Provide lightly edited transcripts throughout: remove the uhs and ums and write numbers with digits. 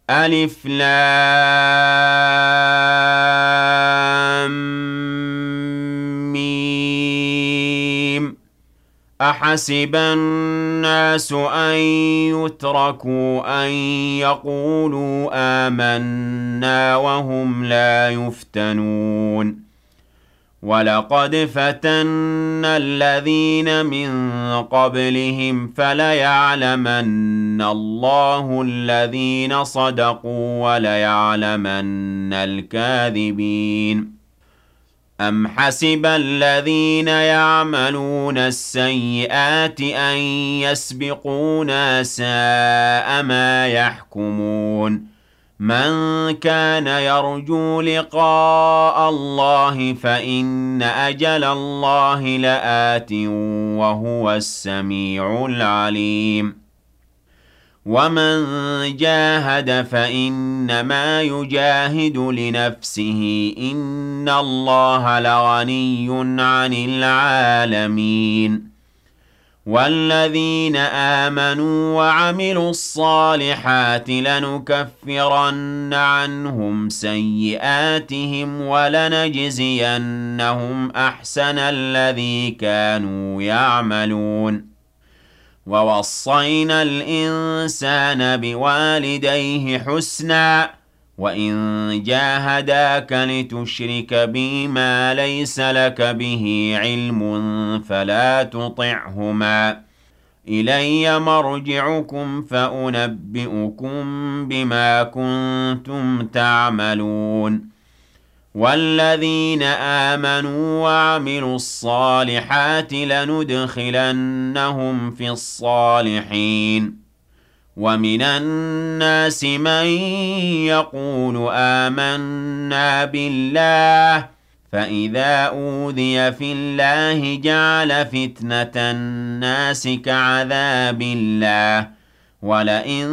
ألف لام ميم. أحسب الناس أن يتركوا أن يقولوا آمنا وهم لا يفتنون ولقد فتنا الذين من قبلهم فليعلمن الله الذين صدقوا وليعلمن الكاذبين أم حسب الذين يعملون السيئات أن يسبقونا ساء ما يحكمون من كان يرجو لقاء الله فإن أجل الله لآت وهو السميع العليم ومن جاهد فإنما يجاهد لنفسه إن الله لغني عن العالمين والذين آمنوا وعملوا الصالحات لنكفرن عنهم سيئاتهم ولنجزينهم أحسن الذي كانوا يعملون ووصينا الإنسان بوالديه حسنا وإن جاهداك لتشرك بي ما ليس لك به علم فلا تطعهما إلي مرجعكم فأنبئكم بما كنتم تعملون والذين آمنوا وعملوا الصالحات لندخلنهم في الصالحين ومن الناس من يقول آمنا بالله فإذا أوذي في الله جعل فتنة الناس كعذاب الله ولئن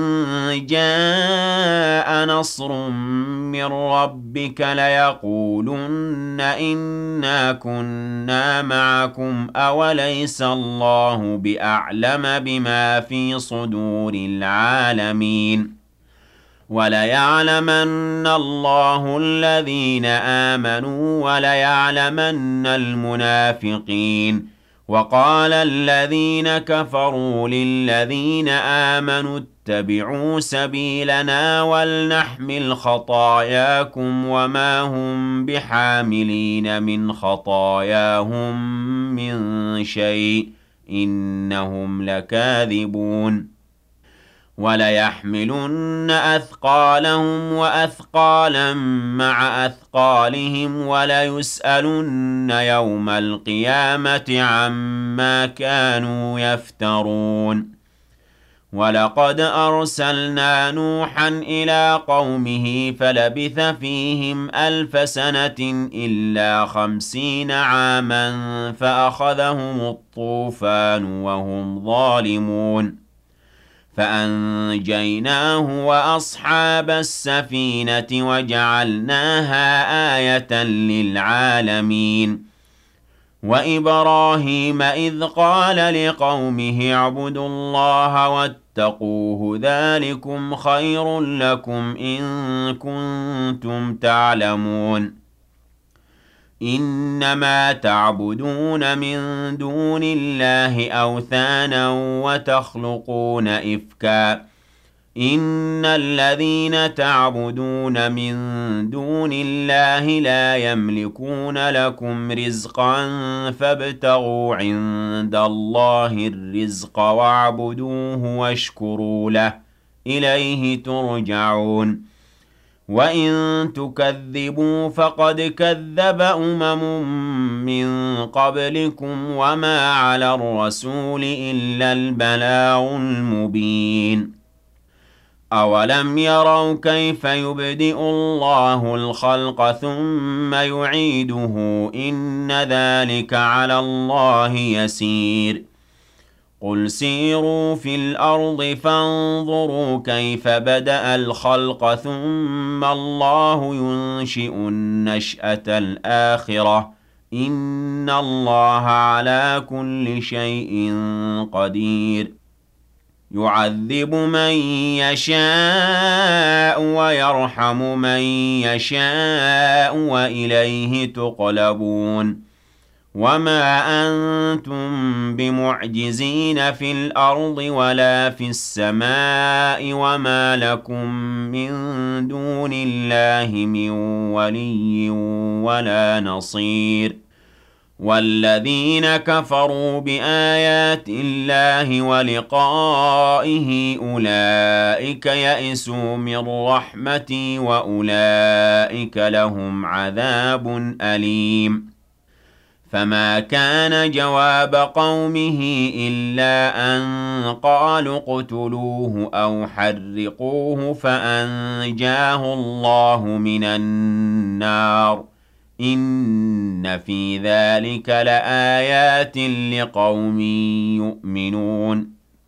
جاء نصر من ربك ليقولن إنا كنا معكم أوليس الله بأعلم بما في صدور العالمين وليعلمن الله الذين آمنوا وليعلمن المنافقين وقال الذين كفروا للذين آمنوا اتبعوا سبيلنا ولنحمل خطاياكم وما هم بحاملين من خطاياهم من شيء إنهم لكاذبون وليحملن أثقالهم وأثقالا مع أثقالهم وليسألن يوم القيامة عما كانوا يفترون ولقد أرسلنا نوحا إلى قومه فلبث فيهم 1000 سنة إلا 50 عاما فأخذهم الطوفان وهم ظالمون فأنجيناه وأصحاب السفينة وجعلناها آية للعالمين وإبراهيم إذ قال لقومه اعبدوا الله واتقوه ذلكم خير لكم إن كنتم تعلمون إنما تعبدون من دون الله أوثانا وتخلقون إفكا إن الذين تعبدون من دون الله لا يملكون لكم رزقا فابتغوا عند الله الرزق واعبدوه واشكروا له إليه ترجعون وَإِن تُكَذِّبُوا فَقَدْ كَذَّبَ من قَبْلِكُمْ وَمَا عَلَى الرَّسُولِ إِلَّا الْبَلَاغُ الْمُبِينُ أَوَلَمْ يَرَوْا كَيْفَ يُبْدِئُ اللَّهُ الْخَلْقَ ثُمَّ يُعِيدُهُ إِنَّ ذَلِكَ عَلَى اللَّهِ يَسِيرٌ قُلْ سِيرُوا فِي الْأَرْضِ فَانظُرُوا كَيْفَ بَدَأَ الْخَلْقَ ثُمَّ اللَّهُ يُنشِئُ النَّشْأَةَ الْآخِرَةَ إِنَّ اللَّهَ عَلَى كُلِّ شَيْءٍ قَدِيرٌ يُعَذِّبُ مَن يَشَاءُ يرحم من يشاء وإليه تقلبون وما أنتم بمعجزين في الأرض ولا في السماء وما لكم من دون الله من ولي ولا نصير والذين كفروا بآيات الله ولقائه أولئك يئسوا من رحمتي وأولئك لهم عذاب أليم فما كان جواب قومه إلا أن قالوا اقتلوه أو حرقوه فأنجاه الله من النار إن في ذلك لآيات لقوم يؤمنون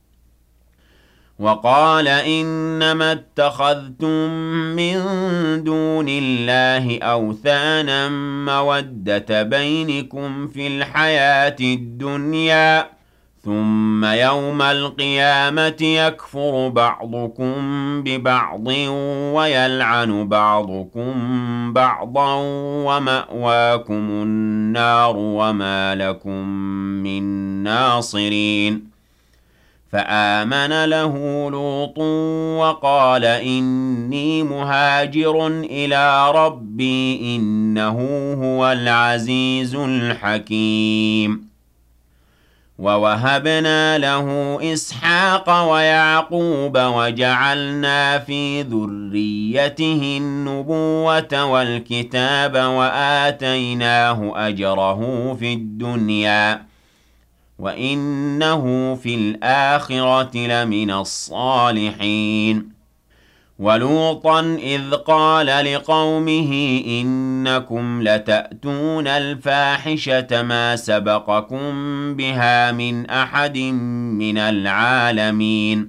وقال إنما اتخذتم من دون الله أوثانا مودة بينكم في الحياة الدنيا ثم يوم القيامة يكفر بعضكم ببعض ويلعن بعضكم بعضا ومأواكم النار وما لكم من ناصرين فآمن له لوط وقال إني مهاجر إلى ربي إنه هو العزيز الحكيم ووهبنا له إسحاق ويعقوب وجعلنا في ذريته النبوة والكتاب وآتيناه أجره في الدنيا وإنه في الآخرة لمن الصالحين ولوطا إذ قال لقومه إنكم لتأتون الفاحشة ما سبقكم بها من أحد من العالمين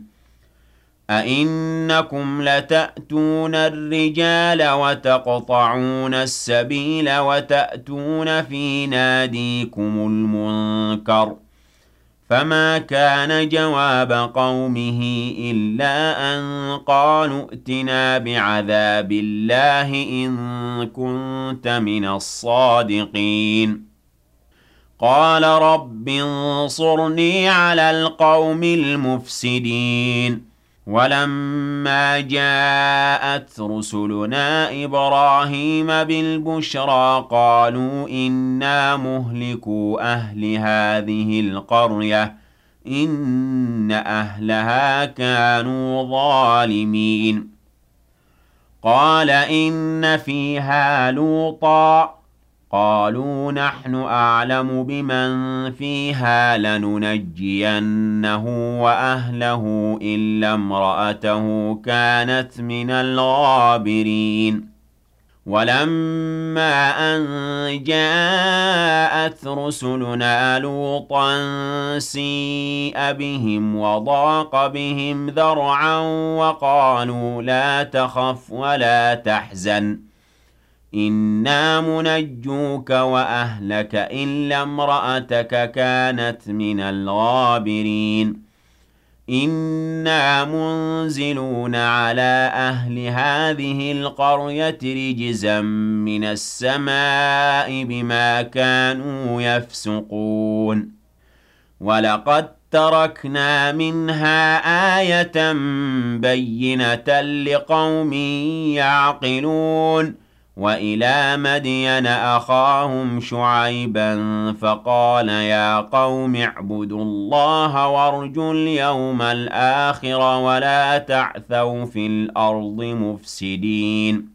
أئنكم لتأتون الرجال وتقطعون السبيل وتأتون في ناديكم المنكر فما كان جواب قومه إلا أن قالوا ائتنا بعذاب الله إن كنت من الصادقين قال رب انصرني على القوم المفسدين ولما جاءت رسلنا إبراهيم بالبشرى قالوا إنا مهلكو أهل هذه القرية إن أهلها كانوا ظالمين قال إن فيها لوطا قالوا نحن أعلم بمن فيها لننجينه وأهله إلا امرأته كانت من الغابرين ولما أن جاءت رسلنا لوطا سيء بهم وضاق بهم ذرعا وقالوا لا تخف ولا تحزن إنا منجوك وأهلك إلا امرأتك كانت من الغابرين إنا منزلون على أهل هذه القرية رجزا من السماء بما كانوا يفسقون ولقد تركنا منها آية بينة لقوم يعقلون وإلى مدين أخاهم شعيبا فقال يا قوم اعبدوا الله وارجوا اليوم الآخر ولا تعثوا في الأرض مفسدين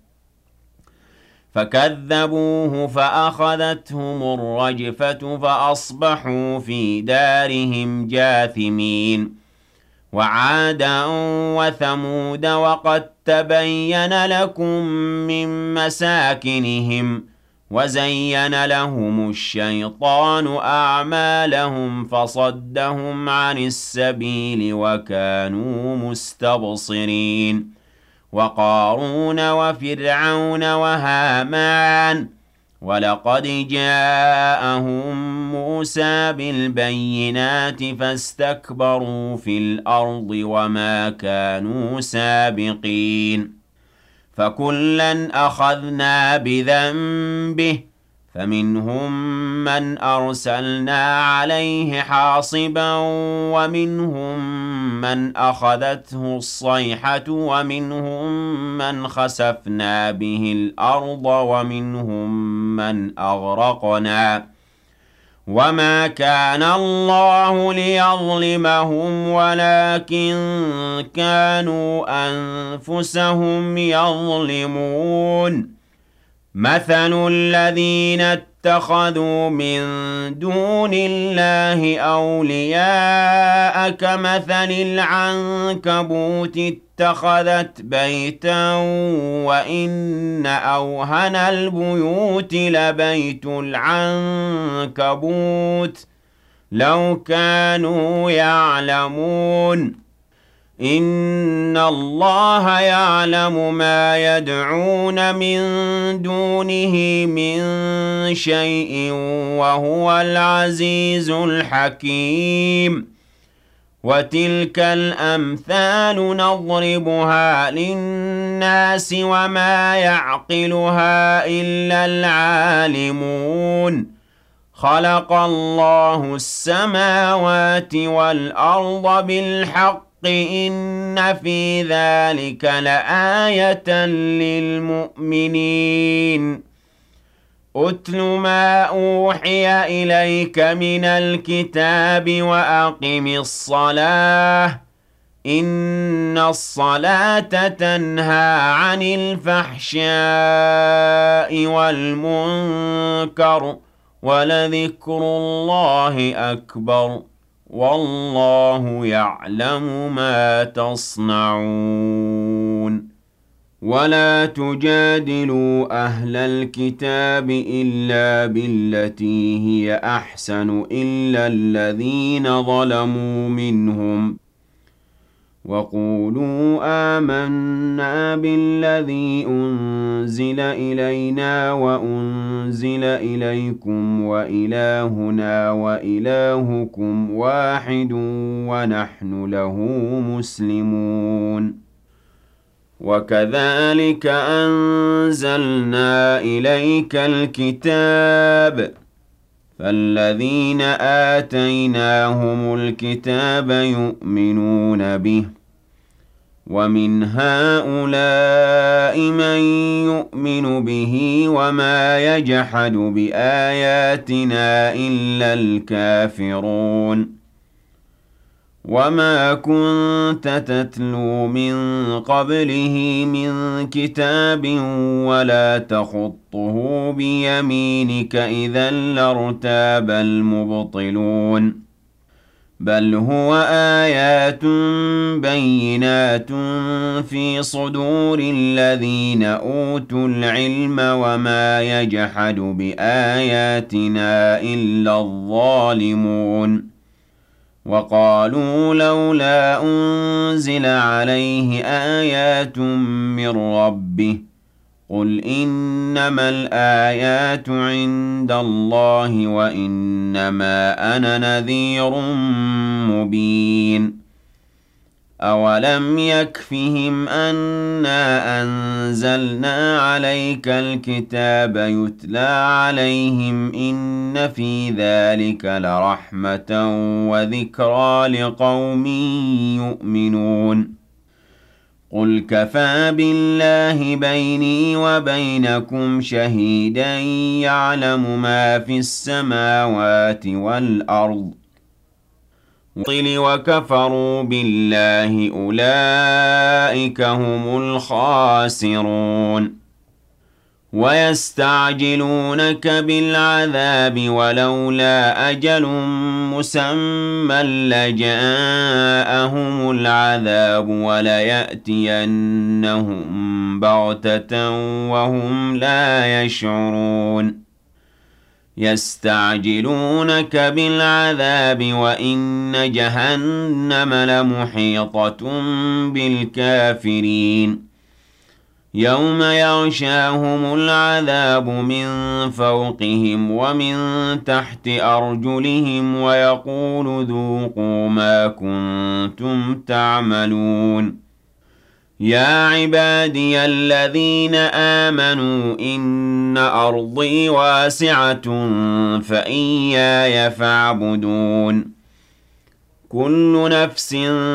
فكذبوه فأخذتهم الرجفة فأصبحوا في دارهم جاثمين وعادا وثمود وقد تبين لكم من مساكنهم وزين لهم الشيطان أعمالهم فصدهم عن السبيل وكانوا مستبصرين وقارون وفرعون وهامان ولقد جاءهم موسى بالبينات فاستكبروا في الأرض وما كانوا سابقين فكلا أخذنا بذنبه فمنهم من أرسلنا عليه حاصبا ومنهم من أخذته الصيحة ومنهم من خسفنا به الأرض ومنهم من أغرقنا وما كان الله ليظلمهم ولكن كانوا أنفسهم يظلمون مثل الذين اتخذوا من دون الله أولياء كمثل العنكبوت اتخذت بيتا وإن أوهن البيوت لبيت العنكبوت لو كانوا يعلمون إن الله يعلم ما يدعون من دونه من شيء وهو العزيز الحكيم وتلك الأمثال نضربها للناس وما يعقلها إلا العالمون خلق الله السماوات والأرض بالحق إن في ذلك لآية للمؤمنين أتل ما أوحي إليك من الكتاب وأقم الصلاة إن الصلاة تنهى عن الفحشاء والمنكر ولذكر الله أكبر والله يعلم ما تصنعون ولا تجادلوا أهل الكتاب إلا بالتي هي أحسن إلا الذين ظلموا منهم وقولوا آمنا بالذي أنزل إلينا وأنزل إليكم وإلهنا وإلهكم واحد ونحن له مسلمون وكذلك أنزلنا إليك الكتاب فالذين آتيناهم الكتاب يؤمنون به ومن هؤلاء من يؤمن به وما يجحد بآياتنا إلا الكافرون وما كنت تتلو من قبله من كتاب ولا تخطه بيمينك إذا لارتاب المبطلون بل هو آيات بينات في صدور الذين أوتوا العلم وما يجحد بآياتنا إلا الظالمون وقالوا لولا أنزل عليه آيات من ربه قل إنما الآيات عند الله وإنما أنا نذير مبين أولم يكفهم أنا أنزلنا عليك الكتاب يتلى عليهم إن في ذلك لرحمة وذكرى لقوم يؤمنون قل كفى بالله بيني وبينكم شهيدا يعلم ما في السماوات والأرض وكفروا بالله أولئك هم الخاسرون ويستعجلونك بالعذاب ولولا أجل مسمى لجاءهم العذاب وليأتينهم بغتة وهم لا يشعرون يستعجلونك بالعذاب وإن جهنم لمحيطة بالكافرين يوم يغشاهم العذاب من فوقهم ومن تحت أرجلهم ويقول ذوقوا ما كنتم تعملون يا عبادي الذين آمنوا إن أرضي واسعة فإياي فاعبدون كل نفس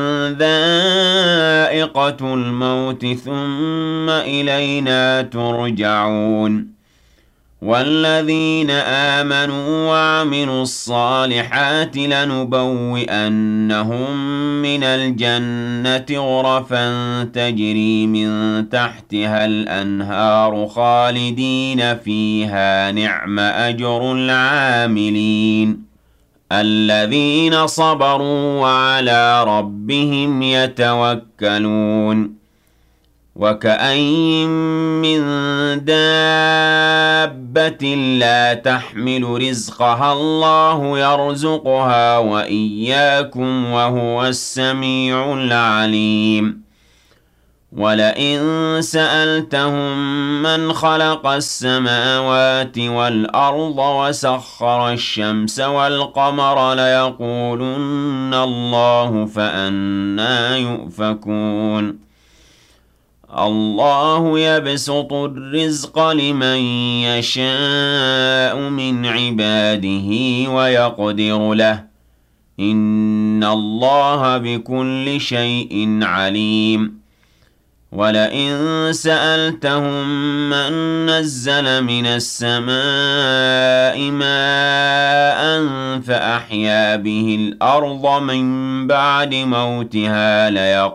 ذائقة الموت ثم إلينا ترجعون والذين آمنوا وعملوا الصالحات لنبوئنهم من الجنة غرفا تجري من تحتها الأنهار خالدين فيها نعم أجر العاملين الذين صبروا وعلى ربهم يتوكلون وكأين من دابة لا تحمل رزقها الله يرزقها وإياكم وهو السميع العليم ولئن سألتهم من خلق السماوات والأرض وسخر الشمس والقمر ليقولن الله فأنى يؤفكون الله يبسط الرزق لمن يشاء من عباده ويقدر له إن الله بكل شيء عليم ولئن سألتهم من نزل من السماء ماء فأحيا به الأرض من بعد موتها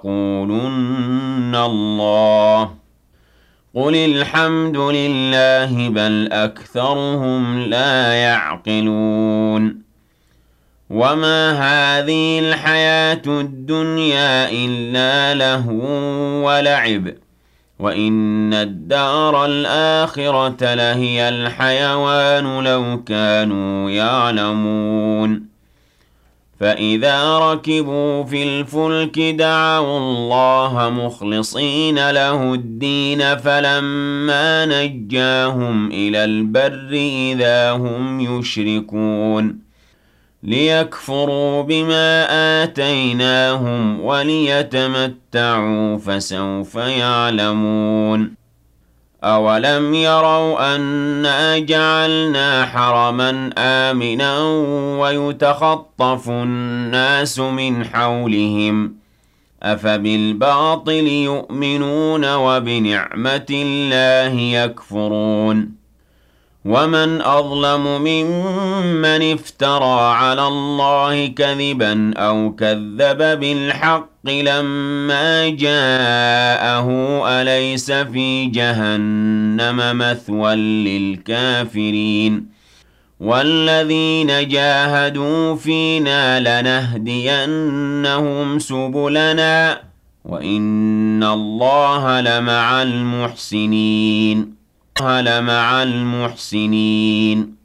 ليقولن الله قل الحمد لله بل أكثرهم لا يعقلون وما هذه الحياة الدنيا إلا لهو ولعب وإن الدار الآخرة لهي الحيوان لو كانوا يعلمون فإذا ركبوا في الفلك دعوا الله مخلصين له الدين فلما نجاهم إلى البر إذا هم يشركون ليكفروا بما آتيناهم وليتمتعوا فسوف يعلمون أولم يروا أنا جعلنا حرما آمنا ويتخطف الناس من حولهم أفبالباطل يؤمنون وبنعمة الله يكفرون ومن أظلم ممن افترى على الله كذبا أو كذب بالحق لما جاءه أليس في جهنم مثوى للكافرين والذين جاهدوا فينا لنهدينهم سبلنا وإن الله لمع المحسنين